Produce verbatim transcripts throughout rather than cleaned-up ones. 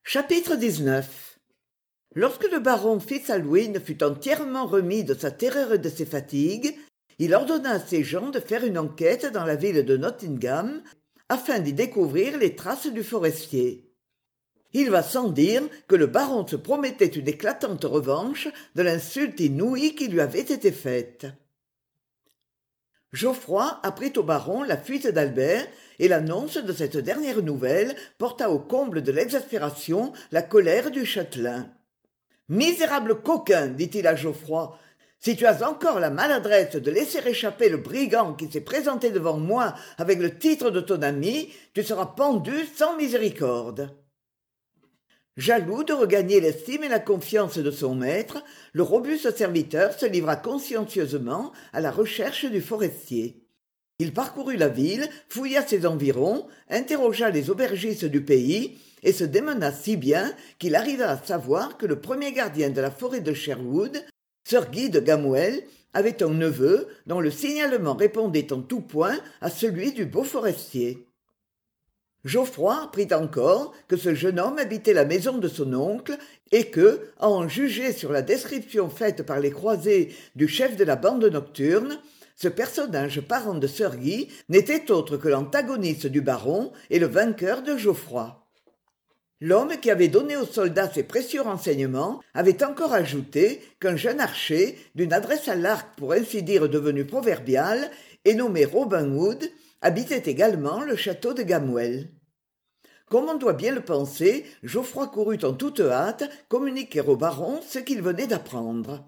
Chapitre dix-neuf. Lorsque le baron Fitz-Alwyn fut entièrement remis de sa terreur et de ses fatigues, il ordonna à ses gens de faire une enquête dans la ville de Nottingham, afin d'y découvrir les traces du forestier. Il va sans dire que le baron se promettait une éclatante revanche de l'insulte inouïe qui lui avait été faite. Geoffroy apprit au baron la fuite d'Albert, et l'annonce de cette dernière nouvelle porta au comble de l'exaspération la colère du châtelain. « Misérable coquin, dit-il à Geoffroy, si tu as encore la maladresse de laisser échapper le brigand qui s'est présenté devant moi avec le titre de ton ami, tu seras pendu sans miséricorde. » Jaloux de regagner l'estime et la confiance de son maître, le robuste serviteur se livra consciencieusement à la recherche du forestier. Il parcourut la ville, fouilla ses environs, interrogea les aubergistes du pays, et se démena si bien qu'il arriva à savoir que le premier gardien de la forêt de Sherwood, Sir Guy de Gamwell, avait un neveu dont le signalement répondait en tout point à celui du beau forestier. Geoffroy apprit encore que ce jeune homme habitait la maison de son oncle et que, à en juger sur la description faite par les croisés du chef de la bande nocturne, ce personnage parent de Sir Guy n'était autre que l'antagoniste du baron et le vainqueur de Geoffroy. L'homme qui avait donné aux soldats ces précieux renseignements avait encore ajouté qu'un jeune archer, d'une adresse à l'arc pour ainsi dire devenue proverbiale, et nommé Robin Hood, habitait également le château de Gamwell. Comme on doit bien le penser, Geoffroy courut en toute hâte communiquer au baron ce qu'il venait d'apprendre.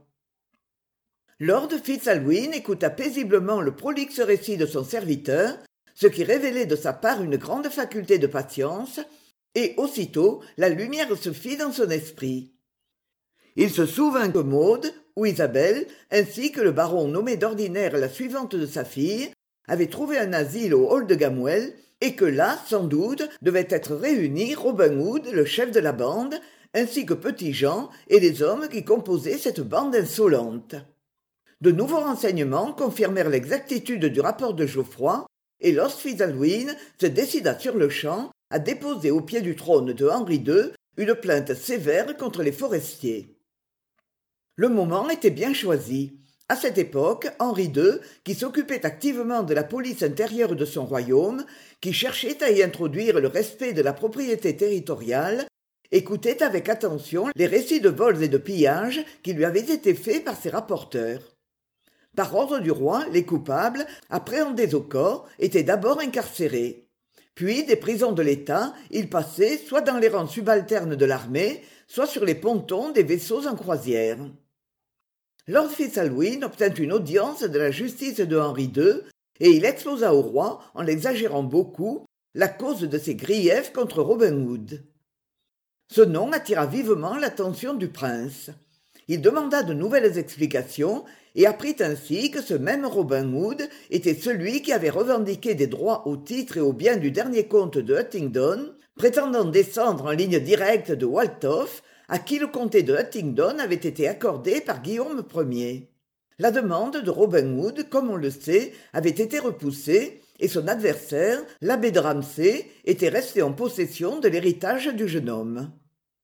Lord Fitz-Alwyn écouta paisiblement le prolixe récit de son serviteur, ce qui révélait de sa part une grande faculté de patience, et aussitôt la lumière se fit dans son esprit. Il se souvint que Maud, ou Isabelle, ainsi que le baron nommé d'ordinaire la suivante de sa fille, avaient trouvé un asile au hall de Gamwell, et que là, sans doute, devaient être réunis Robin Hood, le chef de la bande, ainsi que Petit-Jean et les hommes qui composaient cette bande insolente. De nouveaux renseignements confirmèrent l'exactitude du rapport de Geoffroy, et Lord Fitz-Alwyn se décida sur-le-champ à déposer au pied du trône de Henri deux une plainte sévère contre les forestiers. Le moment était bien choisi. À cette époque, Henri deux, qui s'occupait activement de la police intérieure de son royaume, qui cherchait à y introduire le respect de la propriété territoriale, écoutait avec attention les récits de vols et de pillages qui lui avaient été faits par ses rapporteurs. Par ordre du roi, les coupables, appréhendés au corps, étaient d'abord incarcérés. Puis, des prisons de l'État, ils passaient soit dans les rangs subalternes de l'armée, soit sur les pontons des vaisseaux en croisière. Lord Fitz-Alwyn obtint une audience de la justice de Henri deux, et il exposa au roi, en l'exagérant beaucoup, la cause de ses griefs contre Robin Hood. Ce nom attira vivement l'attention du prince. Il demanda de nouvelles explications et apprit ainsi que ce même Robin Hood était celui qui avait revendiqué des droits au titre et aux biens du dernier comte de Huntingdon, prétendant descendre en ligne directe de Walthoff, à qui le comté de Huntingdon avait été accordé par Guillaume Ier. La demande de Robin Hood, comme on le sait, avait été repoussée, et son adversaire, l'abbé de Ramsay, était resté en possession de l'héritage du jeune homme.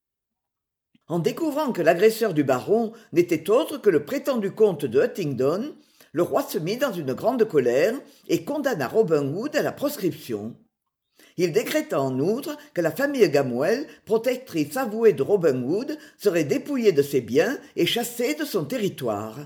En découvrant que l'agresseur du baron n'était autre que le prétendu comte de Huntingdon, le roi se mit dans une grande colère et condamna Robin Hood à la proscription. Il décréta en outre que la famille Gamwell, protectrice avouée de Robin Hood, serait dépouillée de ses biens et chassée de son territoire.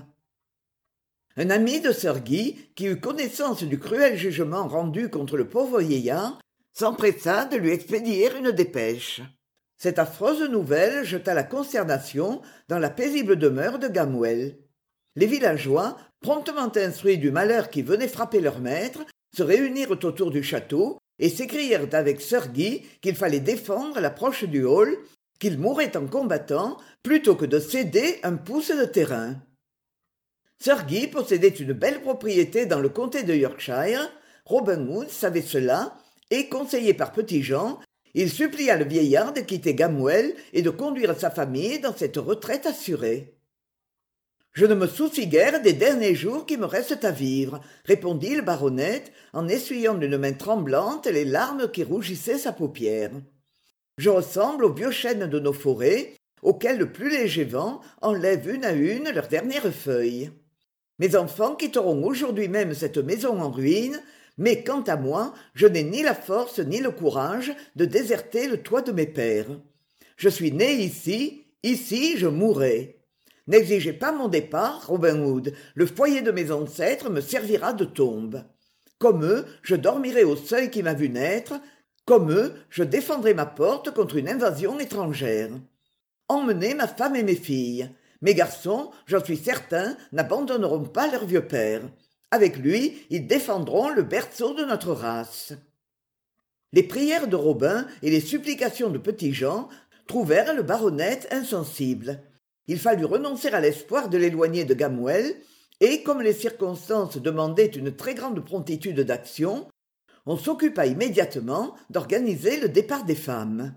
Un ami de Sir Guy, qui eut connaissance du cruel jugement rendu contre le pauvre vieillard, s'empressa de lui expédier une dépêche. Cette affreuse nouvelle jeta la consternation dans la paisible demeure de Gamwell. Les villageois, promptement instruits du malheur qui venait frapper leur maître, se réunirent autour du château et s'écrièrent avec Sir Guy qu'il fallait défendre l'approche du hall, qu'il mourrait en combattant plutôt que de céder un pouce de terrain. Sir Guy possédait une belle propriété dans le comté de Yorkshire. Robin Hood savait cela, et conseillé par Petit-Jean, il supplia le vieillard de quitter Gamwell et de conduire sa famille dans cette retraite assurée. « Je ne me soucie guère des derniers jours qui me restent à vivre, » répondit le baronet en essuyant d'une main tremblante les larmes qui rougissaient sa paupière. Je ressemble aux vieux chênes de nos forêts, auxquels le plus léger vent enlève une à une leurs dernières feuilles. Mes enfants quitteront aujourd'hui même cette maison en ruine, mais quant à moi, je n'ai ni la force ni le courage de déserter le toit de mes pères. Je suis né ici, ici je mourrai. N'exigez pas mon départ, Robin Hood, le foyer de mes ancêtres me servira de tombe. Comme eux, je dormirai au seuil qui m'a vu naître, comme eux, je défendrai ma porte contre une invasion étrangère. Emmenez ma femme et mes filles. Mes garçons, j'en suis certain, n'abandonneront pas leur vieux père. Avec lui, ils défendront le berceau de notre race. Les prières de Robin et les supplications de Petit-Jean trouvèrent le baronet insensible. Il fallut renoncer à l'espoir de l'éloigner de Gamwell, et comme les circonstances demandaient une très grande promptitude d'action, on s'occupa immédiatement d'organiser le départ des femmes.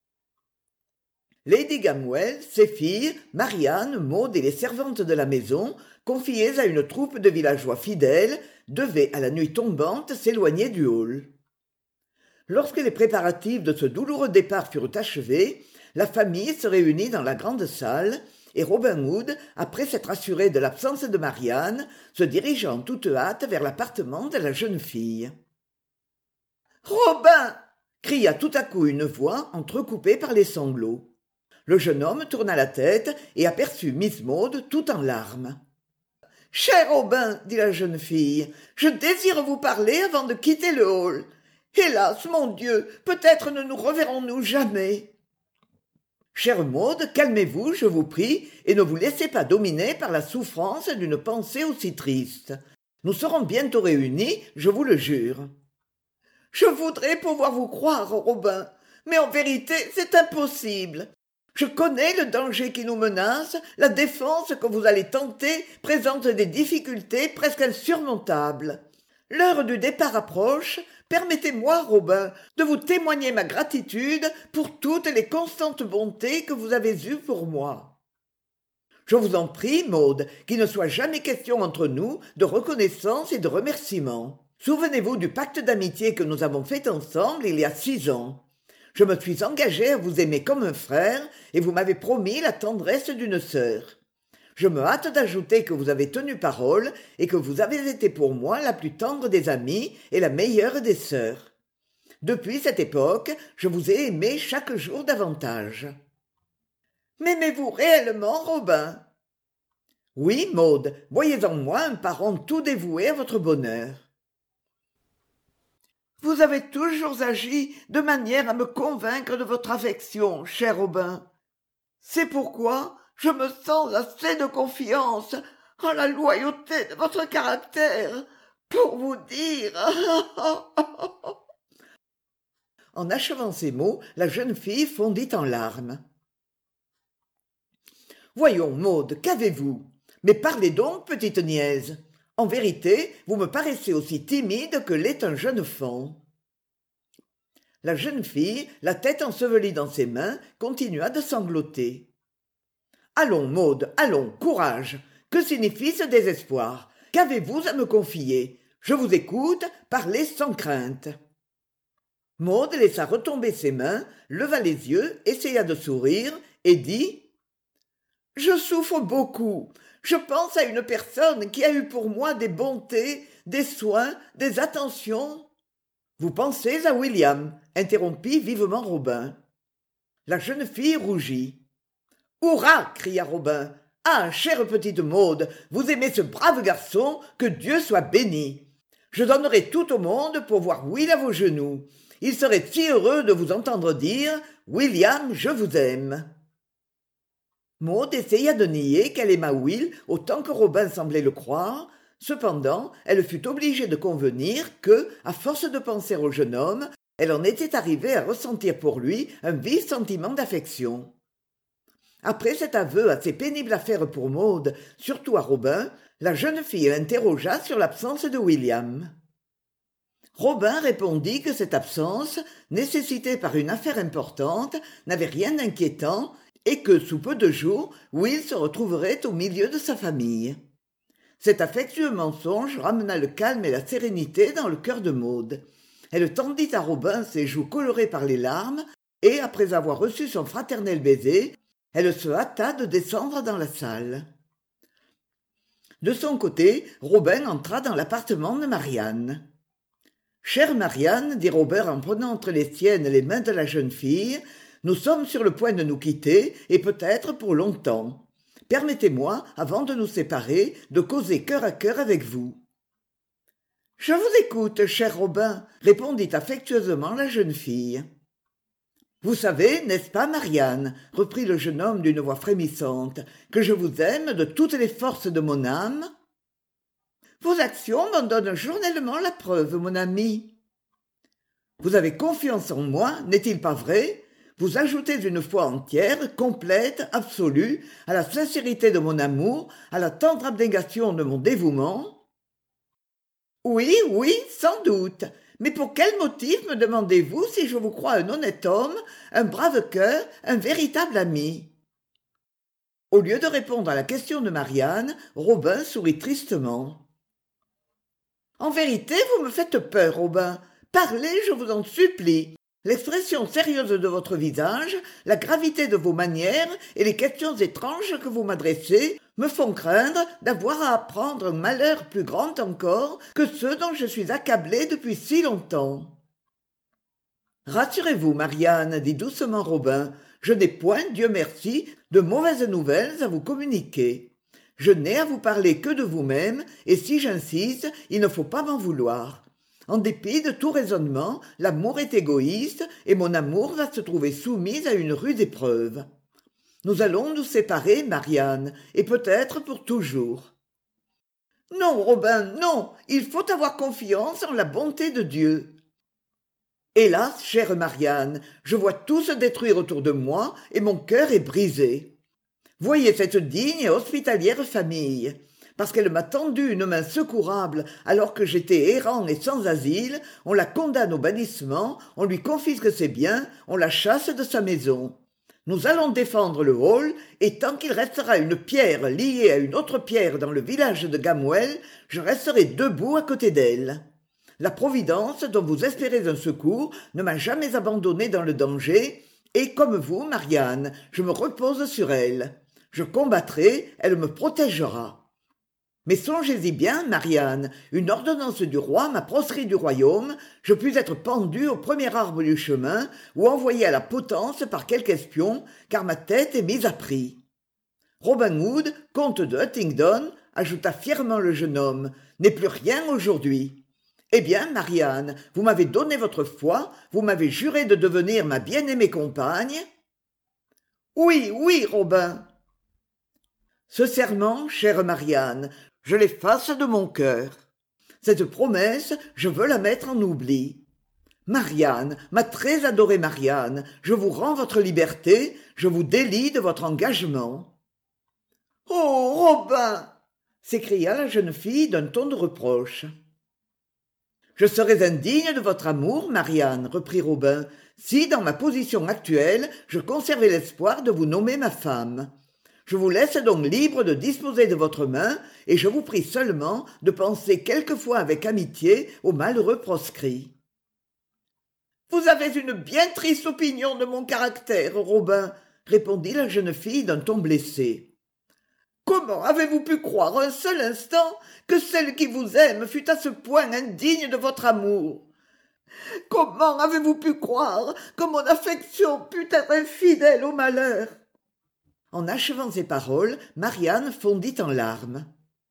Lady Gamwell, ses filles, Marianne, Maud et les servantes de la maison, confiées à une troupe de villageois fidèles, devaient, à la nuit tombante, s'éloigner du hall. Lorsque les préparatifs de ce douloureux départ furent achevés, la famille se réunit dans la grande salle, et Robin Hood, après s'être assuré de l'absence de Marianne, se dirigea en toute hâte vers l'appartement de la jeune fille. « Robin !» cria tout à coup une voix entrecoupée par les sanglots. Le jeune homme tourna la tête et aperçut Miss Maud tout en larmes. « Cher Robin, dit la jeune fille, je désire vous parler avant de quitter le hall. Hélas, mon Dieu, peut-être ne nous reverrons-nous jamais. » Chère Maud, calmez-vous, je vous prie, et ne vous laissez pas dominer par la souffrance d'une pensée aussi triste. Nous serons bientôt réunis, je vous le jure. Je voudrais pouvoir vous croire, Robin, mais en vérité, c'est impossible. Je connais le danger qui nous menace, la défense que vous allez tenter présente des difficultés presque insurmontables. L'heure du départ approche. Permettez-moi, Robin, de vous témoigner ma gratitude pour toutes les constantes bontés que vous avez eues pour moi. Je vous en prie, Maud, qu'il ne soit jamais question entre nous de reconnaissance et de remerciement. Souvenez-vous du pacte d'amitié que nous avons fait ensemble il y a six ans. Je me suis engagé à vous aimer comme un frère et vous m'avez promis la tendresse d'une sœur. Je me hâte d'ajouter que vous avez tenu parole et que vous avez été pour moi la plus tendre des amies et la meilleure des sœurs. Depuis cette époque, je vous ai aimé chaque jour davantage. M'aimez-vous réellement, Robin ? Oui, Maud, voyez en moi un parent tout dévoué à votre bonheur. Vous avez toujours agi de manière à me convaincre de votre affection, cher Robin. C'est pourquoi je me sens assez de confiance en la loyauté de votre caractère pour vous dire... En achevant ces mots, la jeune fille fondit en larmes. « Voyons, Maud, qu'avez-vous ? Mais parlez donc, petite niaise. En vérité, vous me paraissez aussi timide que l'est un jeune faon. » La jeune fille, la tête ensevelie dans ses mains, continua de sangloter. « Allons, Maud, allons, courage. Que signifie ce désespoir ? Qu'avez-vous à me confier ? Je vous écoute, parlez sans crainte. » Maud laissa retomber ses mains, leva les yeux, essaya de sourire et dit « Je souffre beaucoup. Je pense à une personne qui a eu pour moi des bontés, des soins, des attentions. » « Vous pensez à William ?» interrompit vivement Robin. La jeune fille rougit. « Hurrah !» cria Robin. « Ah, chère petite Maud, vous aimez ce brave garçon, que Dieu soit béni. Je donnerais tout au monde pour voir Will à vos genoux. Il serait si heureux de vous entendre dire « William, je vous aime ». Maud essaya de nier qu'elle aimât Will autant que Robin semblait le croire. Cependant, elle fut obligée de convenir que, à force de penser au jeune homme, elle en était arrivée à ressentir pour lui un vif sentiment d'affection. Après cet aveu assez pénible à faire pour Maud, surtout à Robin, la jeune fille l'interrogea sur l'absence de William. Robin répondit que cette absence, nécessitée par une affaire importante, n'avait rien d'inquiétant et que, sous peu de jours, Will se retrouverait au milieu de sa famille. Cet affectueux mensonge ramena le calme et la sérénité dans le cœur de Maud. Elle tendit à Robin ses joues colorées par les larmes, et après avoir reçu son fraternel baiser, elle se hâta de descendre dans la salle. De son côté, Robin entra dans l'appartement de Marianne. « Chère Marianne, dit Robert en prenant entre les siennes les mains de la jeune fille, nous sommes sur le point de nous quitter, et peut-être pour longtemps. Permettez-moi, avant de nous séparer, de causer cœur à cœur avec vous. »« Je vous écoute, cher Robin, » répondit affectueusement la jeune fille. « Vous savez, n'est-ce pas, Marianne, reprit le jeune homme d'une voix frémissante, que je vous aime de toutes les forces de mon âme ? Vos actions m'en donnent journellement la preuve, mon ami. Vous avez confiance en moi, n'est-il pas vrai ? Vous ajoutez une foi entière, complète, absolue, à la sincérité de mon amour, à la tendre abnégation de mon dévouement ? Oui, oui, sans doute. Mais pour quel motif me demandez-vous si je vous crois un honnête homme, un brave cœur, un véritable ami ? Au lieu de répondre à la question de Marianne, Robin sourit tristement. En vérité, vous me faites peur, Robin. Parlez, je vous en supplie. L'expression sérieuse de votre visage, la gravité de vos manières et les questions étranges que vous m'adressez me font craindre d'avoir à apprendre un malheur plus grand encore que ceux dont je suis accablé depuis si longtemps. Rassurez-vous, Marianne, dit doucement Robin, je n'ai point, Dieu merci, de mauvaises nouvelles à vous communiquer. Je n'ai à vous parler que de vous-même, et si j'insiste, il ne faut pas m'en vouloir. En dépit de tout raisonnement, l'amour est égoïste, et mon amour va se trouver soumis à une rude épreuve. Nous allons nous séparer, Marianne, et peut-être pour toujours. Non, Robin, non, il faut avoir confiance en la bonté de Dieu. Hélas, chère Marianne, je vois tout se détruire autour de moi, et mon cœur est brisé. Voyez cette digne et hospitalière famille. Parce qu'elle m'a tendu une main secourable alors que j'étais errant et sans asile, on la condamne au bannissement, on lui confisque ses biens, on la chasse de sa maison. Nous allons défendre le hall, et tant qu'il restera une pierre liée à une autre pierre dans le village de Gamwell, je resterai debout à côté d'elle. La Providence, dont vous espérez un secours, ne m'a jamais abandonné dans le danger, et comme vous, Marianne, je me repose sur elle. Je combattrai, elle me protégera. Mais songez-y bien, Marianne, une ordonnance du roi m'a proscrit du royaume, je puis être pendu au premier arbre du chemin ou envoyé à la potence par quelque espion, car ma tête est mise à prix. Robin Hood, comte de Huntingdon, ajouta fièrement le jeune homme, n'est plus rien aujourd'hui. Eh bien, Marianne, vous m'avez donné votre foi, vous m'avez juré de devenir ma bien-aimée compagne. Oui, oui, Robin. Ce serment, chère Marianne, je l'efface de mon cœur. Cette promesse, je veux la mettre en oubli. Marianne, ma très adorée Marianne, je vous rends votre liberté, je vous délie de votre engagement. « Oh, Robin !» s'écria la jeune fille d'un ton de reproche. « Je serais indigne de votre amour, Marianne, reprit Robin, si, dans ma position actuelle, je conservais l'espoir de vous nommer ma femme. Je vous laisse donc libre de disposer de votre main, et je vous prie seulement de penser quelquefois avec amitié aux malheureux proscrits. » « Vous avez une bien triste opinion de mon caractère, Robin, » répondit la jeune fille d'un ton blessé. « Comment avez-vous pu croire un seul instant que celle qui vous aime fût à ce point indigne de votre amour ? Comment avez-vous pu croire que mon affection pût être infidèle au malheur ?» En achevant ces paroles, Marianne fondit en larmes.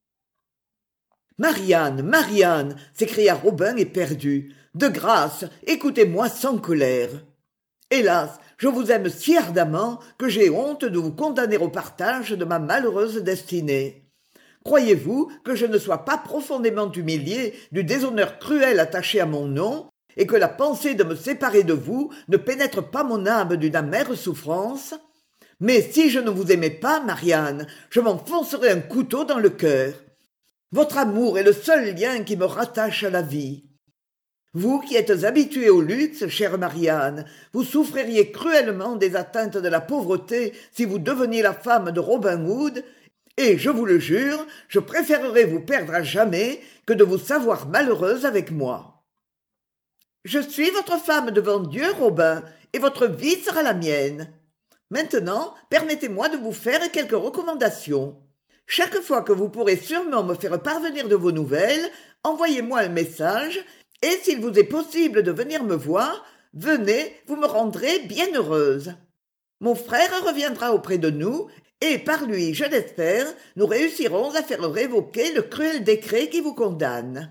« Marianne, Marianne !» s'écria Robin éperdu. « De grâce, écoutez-moi sans colère. Hélas, je vous aime si ardemment que j'ai honte de vous condamner au partage de ma malheureuse destinée. Croyez-vous que je ne sois pas profondément humilié du déshonneur cruel attaché à mon nom, et que la pensée de me séparer de vous ne pénètre pas mon âme d'une amère souffrance ? Mais si je ne vous aimais pas, Marianne, je m'enfoncerais un couteau dans le cœur. Votre amour est le seul lien qui me rattache à la vie. Vous qui êtes habituée au luxe, chère Marianne, vous souffririez cruellement des atteintes de la pauvreté si vous deveniez la femme de Robin Hood, et, je vous le jure, je préférerais vous perdre à jamais que de vous savoir malheureuse avec moi. Je suis votre femme devant Dieu, Robin, et votre vie sera la mienne. Maintenant, permettez-moi de vous faire quelques recommandations. Chaque fois que vous pourrez sûrement me faire parvenir de vos nouvelles, envoyez-moi un message, et s'il vous est possible de venir me voir, venez, vous me rendrez bien heureuse. Mon frère reviendra auprès de nous, et par lui, je l'espère, nous réussirons à faire révoquer le cruel décret qui vous condamne.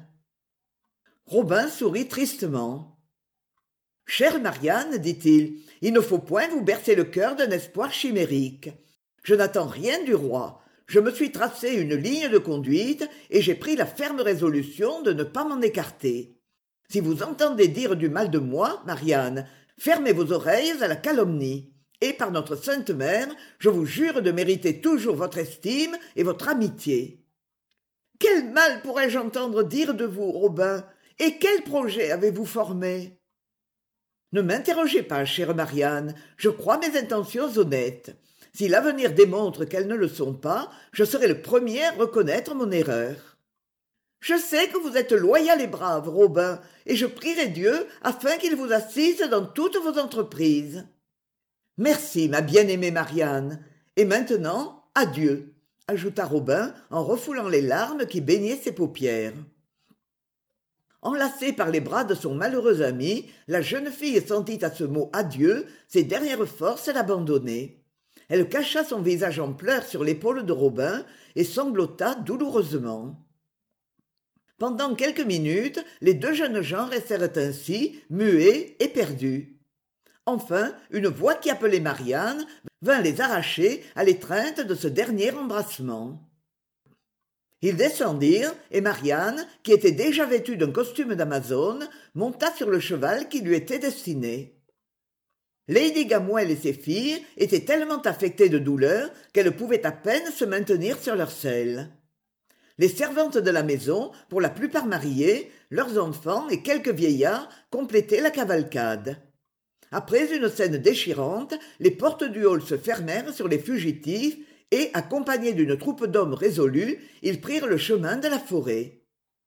Robin sourit tristement. « Chère Marianne, dit-il, il ne faut point vous bercer le cœur d'un espoir chimérique. Je n'attends rien du roi. Je me suis tracé une ligne de conduite et j'ai pris la ferme résolution de ne pas m'en écarter. Si vous entendez dire du mal de moi, Marianne, fermez vos oreilles à la calomnie. Et par notre sainte mère, je vous jure de mériter toujours votre estime et votre amitié. Quel mal pourrais-je entendre dire de vous, Robin, et quel projet avez-vous formé? Ne m'interrogez pas, chère Marianne, je crois mes intentions honnêtes. Si l'avenir démontre qu'elles ne le sont pas, je serai le premier à reconnaître mon erreur. Je sais que vous êtes loyal et brave, Robin, et je prierai Dieu afin qu'il vous assiste dans toutes vos entreprises. Merci, ma bien-aimée Marianne. Et maintenant, adieu, ajouta Robin en refoulant les larmes qui baignaient ses paupières. Enlacée par les bras de son malheureux ami, la jeune fille sentit à ce mot adieu ses dernières forces l'abandonner. Elle cacha son visage en pleurs sur l'épaule de Robin et sanglota douloureusement. Pendant quelques minutes, les deux jeunes gens restèrent ainsi, muets et perdus. Enfin, une voix qui appelait Marianne vint les arracher à l'étreinte de ce dernier embrassement. Ils descendirent, et Marianne, qui était déjà vêtue d'un costume d'Amazone, monta sur le cheval qui lui était destiné. Lady Gamwell et ses filles étaient tellement affectées de douleur qu'elles pouvaient à peine se maintenir sur leurs selles. Les servantes de la maison, pour la plupart mariées, leurs enfants et quelques vieillards complétaient la cavalcade. Après une scène déchirante, les portes du hall se fermèrent sur les fugitifs et, accompagnés d'une troupe d'hommes résolus, ils prirent le chemin de la forêt.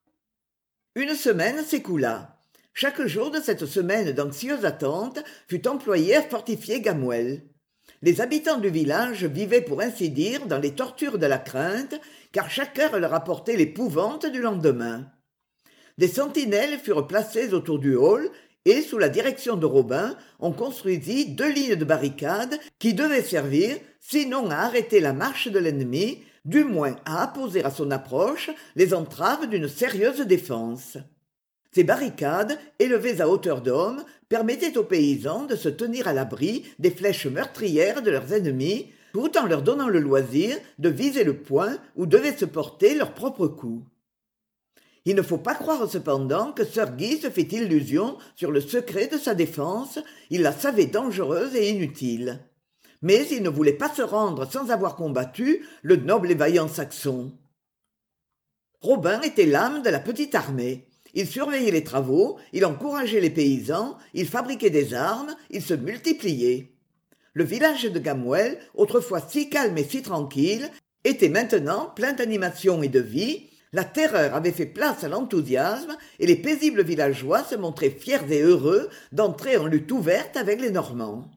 Une semaine s'écoula. Chaque jour de cette semaine d'anxieuse attente fut employé à fortifier Gamwell. Les habitants du village vivaient pour ainsi dire dans les tortures de la crainte, car chaque heure leur apportait l'épouvante du lendemain. Des sentinelles furent placées autour du hall et, sous la direction de Robin, on construisit deux lignes de barricades qui devaient servir, sinon à arrêter la marche de l'ennemi, du moins à apposer à son approche les entraves d'une sérieuse défense. Ces barricades, élevées à hauteur d'homme, permettaient aux paysans de se tenir à l'abri des flèches meurtrières de leurs ennemis, tout en leur donnant le loisir de viser le point où devaient se porter leurs propres coups. Il ne faut pas croire cependant que Sir Guy se fit illusion sur le secret de sa défense, il la savait dangereuse et inutile. Mais il ne voulait pas se rendre sans avoir combattu le noble et vaillant Saxon. Robin était l'âme de la petite armée. Il surveillait les travaux, il encourageait les paysans, il fabriquait des armes, il se multipliait. Le village de Gamwell, autrefois si calme et si tranquille, était maintenant plein d'animation et de vie. La terreur avait fait place à l'enthousiasme et les paisibles villageois se montraient fiers et heureux d'entrer en lutte ouverte avec les Normands.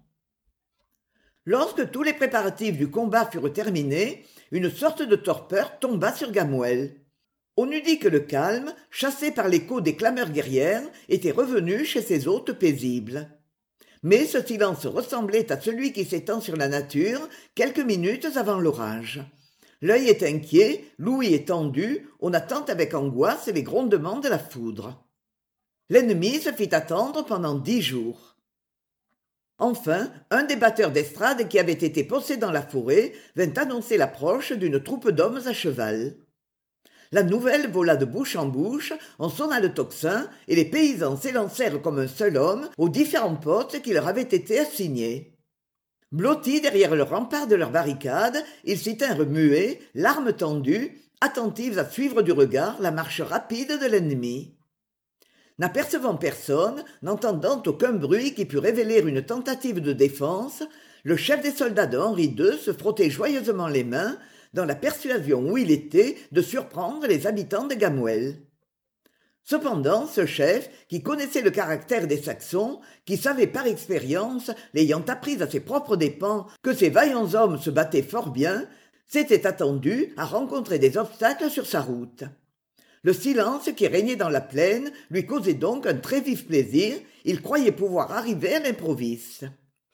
Lorsque tous les préparatifs du combat furent terminés, une sorte de torpeur tomba sur Gamwell. On eût dit que le calme, chassé par l'écho des clameurs guerrières, était revenu chez ses hôtes paisibles. Mais ce silence ressemblait à celui qui s'étend sur la nature quelques minutes avant l'orage. L'œil est inquiet, l'ouïe est tendue, on attend avec angoisse les grondements de la foudre. L'ennemi se fit attendre pendant dix jours. Enfin, un des batteurs d'estrade qui avait été posté dans la forêt vint annoncer l'approche d'une troupe d'hommes à cheval. La nouvelle vola de bouche en bouche, on sonna le tocsin, et les paysans s'élancèrent comme un seul homme aux différents postes qui leur avaient été assignés. Blottis derrière le rempart de leur barricade, ils s'y tinrent muets, l'arme tendue, attentifs à suivre du regard la marche rapide de l'ennemi. N'apercevant personne, n'entendant aucun bruit qui pût révéler une tentative de défense, le chef des soldats de Henri deux se frottait joyeusement les mains, dans la persuasion où il était de surprendre les habitants de Gamwell. Cependant, ce chef, qui connaissait le caractère des Saxons, qui savait par expérience, l'ayant appris à ses propres dépens, que ces vaillants hommes se battaient fort bien, s'était attendu à rencontrer des obstacles sur sa route. Le silence qui régnait dans la plaine lui causait donc un très vif plaisir, il croyait pouvoir arriver à l'improviste.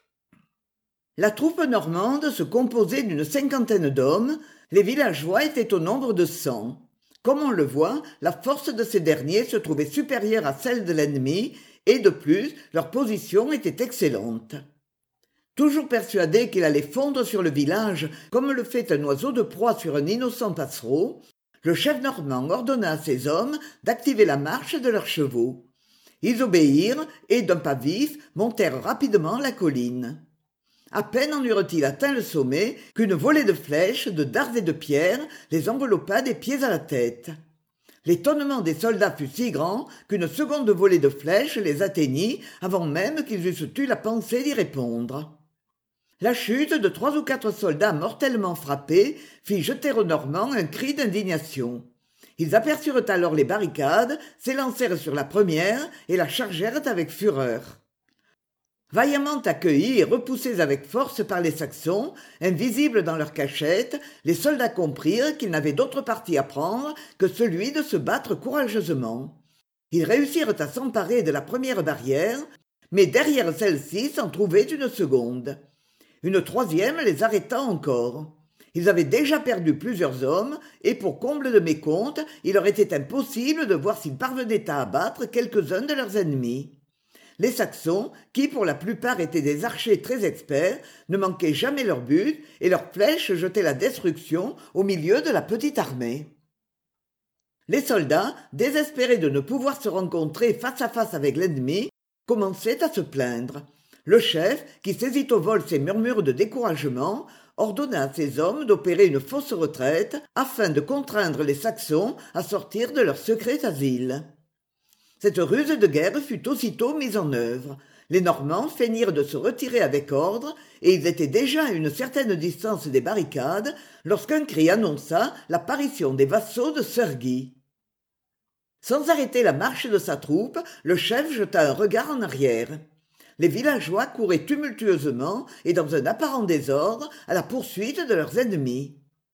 La troupe normande se composait d'une cinquantaine d'hommes, les villageois étaient au nombre de cent. Comme on le voit, la force de ces derniers se trouvait supérieure à celle de l'ennemi, et de plus, leur position était excellente. Toujours persuadé qu'il allait fondre sur le village comme le fait un oiseau de proie sur un innocent passereau, le chef normand ordonna à ses hommes d'activer la marche de leurs chevaux. Ils obéirent et, d'un pas vif, montèrent rapidement la colline. À peine en eurent-ils atteint le sommet qu'une volée de flèches, de dards et de pierres les enveloppa des pieds à la tête. L'étonnement des soldats fut si grand qu'une seconde volée de flèches les atteignit avant même qu'ils eussent eu la pensée d'y répondre. La chute de trois ou quatre soldats mortellement frappés fit jeter aux Normands un cri d'indignation. Ils aperçurent alors les barricades, s'élancèrent sur la première et la chargèrent avec fureur. Vaillamment accueillis et repoussés avec force par les Saxons, invisibles dans leur cachette, les soldats comprirent qu'ils n'avaient d'autre parti à prendre que celui de se battre courageusement. Ils réussirent à s'emparer de la première barrière, mais derrière celle-ci s'en trouvait une seconde. Une troisième les arrêta encore. Ils avaient déjà perdu plusieurs hommes, et pour comble de mécompte, il leur était impossible de voir s'ils parvenaient à abattre quelques-uns de leurs ennemis. Les Saxons, qui pour la plupart étaient des archers très experts, ne manquaient jamais leur but, et leurs flèches jetaient la destruction au milieu de la petite armée. Les soldats, désespérés de ne pouvoir se rencontrer face à face avec l'ennemi, commençaient à se plaindre. Le chef, qui saisit au vol ces murmures de découragement, ordonna à ses hommes d'opérer une fausse retraite afin de contraindre les Saxons à sortir de leur secret asile. Cette ruse de guerre fut aussitôt mise en œuvre. Les Normands feignirent de se retirer avec ordre, et ils étaient déjà à une certaine distance des barricades lorsqu'un cri annonça l'apparition des vassaux de Sir Guy. Sans arrêter la marche de sa troupe, le chef jeta un regard en arrière. Les villageois couraient tumultueusement et dans un apparent désordre à la poursuite de leurs ennemis.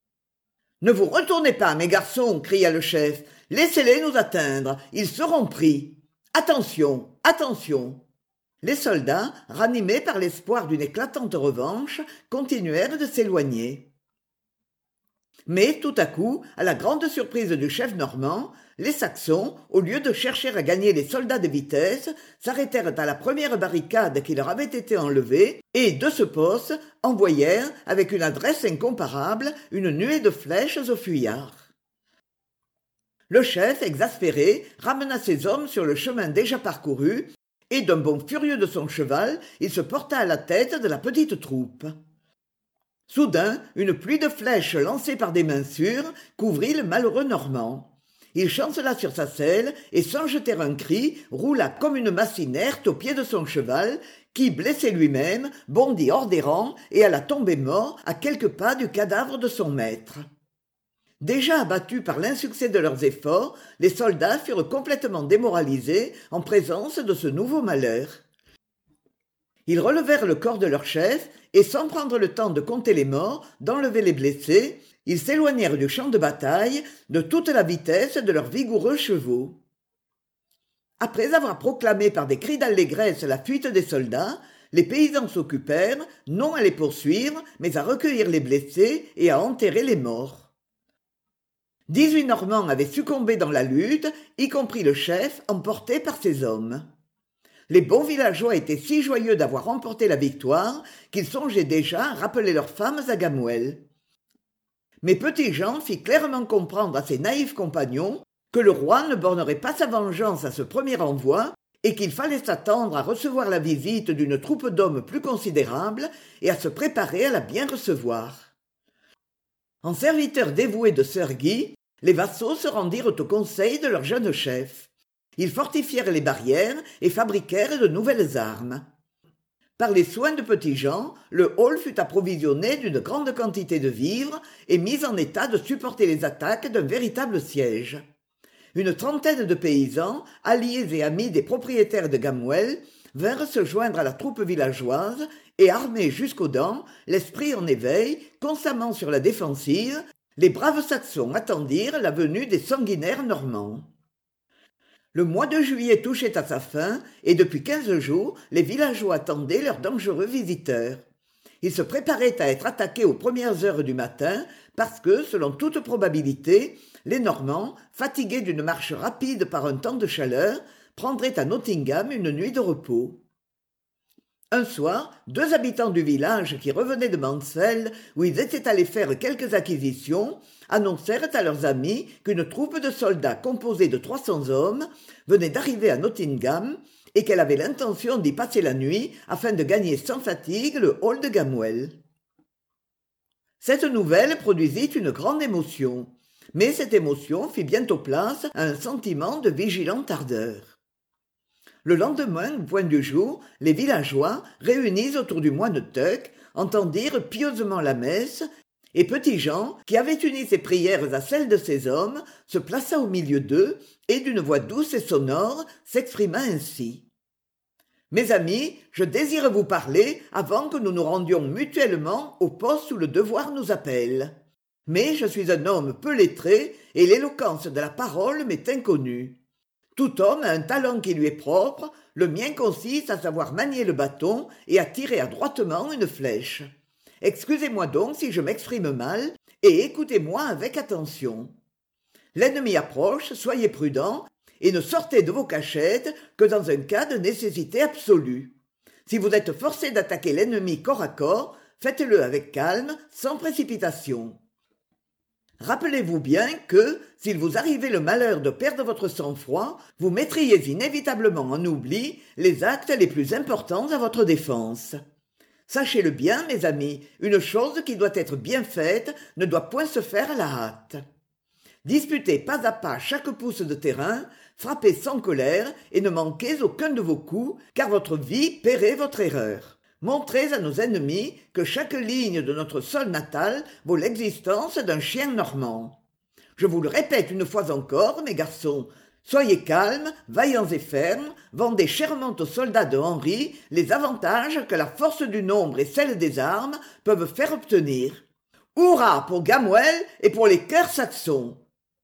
« Ne vous retournez pas, mes garçons !» cria le chef. « Laissez-les nous atteindre, ils seront pris. Attention, attention !» Les soldats, ranimés par l'espoir d'une éclatante revanche, continuèrent de s'éloigner. Mais tout à coup, à la grande surprise du chef normand, les Saxons, au lieu de chercher à gagner les soldats de vitesse, s'arrêtèrent à la première barricade qui leur avait été enlevée et, de ce poste, envoyèrent, avec une adresse incomparable, une nuée de flèches aux fuyards. Le chef, exaspéré, ramena ses hommes sur le chemin déjà parcouru, et d'un bond furieux de son cheval, il se porta à la tête de la petite troupe. Soudain, une pluie de flèches lancées par des mains sûres couvrit le malheureux Normand. Il chancela sur sa selle et, sans jeter un cri, roula comme une masse inerte au pied de son cheval, qui, blessé lui-même, bondit hors des rangs et alla tomber mort à quelques pas du cadavre de son maître. Déjà abattus par l'insuccès de leurs efforts, les soldats furent complètement démoralisés en présence de ce nouveau malheur. Ils relevèrent le corps de leur chef et, sans prendre le temps de compter les morts, d'enlever les blessés, ils s'éloignèrent du champ de bataille de toute la vitesse de leurs vigoureux chevaux. Après avoir proclamé par des cris d'allégresse la fuite des soldats, les paysans s'occupèrent, non à les poursuivre, mais à recueillir les blessés et à enterrer les morts. Dix-huit Normands avaient succombé dans la lutte, y compris le chef, emporté par ses hommes. Les bons villageois étaient si joyeux d'avoir remporté la victoire qu'ils songeaient déjà à rappeler leurs femmes à Gamwell. Mais Petit-Jean fit clairement comprendre à ses naïfs compagnons que le roi ne bornerait pas sa vengeance à ce premier envoi et qu'il fallait s'attendre à recevoir la visite d'une troupe d'hommes plus considérable et à se préparer à la bien recevoir. En serviteurs dévoués de Sir Guy, les vassaux se rendirent au conseil de leur jeune chef. Ils fortifièrent les barrières et fabriquèrent de nouvelles armes. Par les soins de Petit-Jean, le hall fut approvisionné d'une grande quantité de vivres et mis en état de supporter les attaques d'un véritable siège. Une trentaine de paysans, alliés et amis des propriétaires de Gamwell, vinrent se joindre à la troupe villageoise et, armés jusqu'aux dents, l'esprit en éveil, constamment sur la défensive, les braves Saxons attendirent la venue des sanguinaires Normands. Le mois de juillet touchait à sa fin, et depuis quinze jours, les villageois attendaient leurs dangereux visiteurs. Ils se préparaient à être attaqués aux premières heures du matin, parce que, selon toute probabilité, les Normands, fatigués d'une marche rapide par un temps de chaleur, prendraient à Nottingham une nuit de repos. Un soir, deux habitants du village qui revenaient de Mansfeld, où ils étaient allés faire quelques acquisitions, annoncèrent à leurs amis qu'une troupe de soldats composée de trois cents hommes venait d'arriver à Nottingham et qu'elle avait l'intention d'y passer la nuit afin de gagner sans fatigue le hall de Gamwell. Cette nouvelle produisit une grande émotion, mais cette émotion fit bientôt place à un sentiment de vigilante ardeur. Le lendemain, au point du jour, les villageois, réunis autour du moine Tuck, entendirent pieusement la messe, et Petit-Jean, qui avait uni ses prières à celles de ses hommes, se plaça au milieu d'eux, et d'une voix douce et sonore, s'exprima ainsi. « Mes amis, je désire vous parler avant que nous nous rendions mutuellement au poste où le devoir nous appelle. Mais je suis un homme peu lettré, et l'éloquence de la parole m'est inconnue. Tout homme a un talent qui lui est propre, le mien consiste à savoir manier le bâton et à tirer adroitement une flèche. Excusez-moi donc si je m'exprime mal, et écoutez-moi avec attention. L'ennemi approche, soyez prudents, et ne sortez de vos cachettes que dans un cas de nécessité absolue. Si vous êtes forcé d'attaquer l'ennemi corps à corps, faites-le avec calme, sans précipitation. Rappelez-vous bien que, s'il vous arrivait le malheur de perdre votre sang-froid, vous mettriez inévitablement en oubli les actes les plus importants à votre défense. Sachez-le bien, mes amis, une chose qui doit être bien faite ne doit point se faire à la hâte. Disputez pas à pas chaque pouce de terrain, frappez sans colère et ne manquez aucun de vos coups, car votre vie paierait votre erreur. Montrez à nos ennemis que chaque ligne de notre sol natal vaut l'existence d'un chien normand. Je vous le répète une fois encore, mes garçons, soyez calmes, vaillants et fermes, vendez chèrement aux soldats de Henri les avantages que la force du nombre et celle des armes peuvent faire obtenir. Hurrah pour Gamwell et pour les cœurs saxons!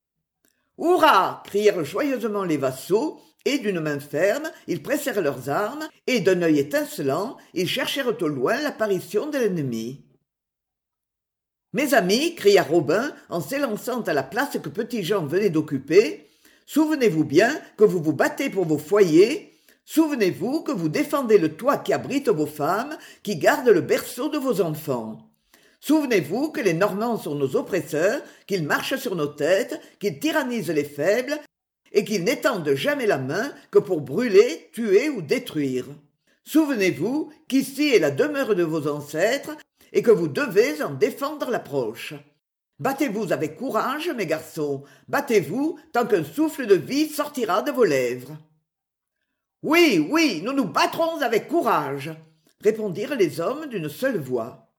Hurrah! Crièrent joyeusement les vassaux, et d'une main ferme, ils pressèrent leurs armes, et d'un œil étincelant, ils cherchèrent au loin l'apparition de l'ennemi. « Mes amis, cria Robin, en s'élançant à la place que Petit-Jean venait d'occuper, souvenez-vous bien que vous vous battez pour vos foyers, souvenez-vous que vous défendez le toit qui abrite vos femmes, qui garde le berceau de vos enfants. Souvenez-vous que les Normands sont nos oppresseurs, qu'ils marchent sur nos têtes, qu'ils tyrannisent les faibles, et qu'ils n'étendent jamais la main que pour brûler, tuer ou détruire. Souvenez-vous qu'ici est la demeure de vos ancêtres, et que vous devez en défendre l'approche. Battez-vous avec courage, mes garçons, battez-vous tant qu'un souffle de vie sortira de vos lèvres. « Oui, oui, nous nous battrons avec courage !» répondirent les hommes d'une seule voix.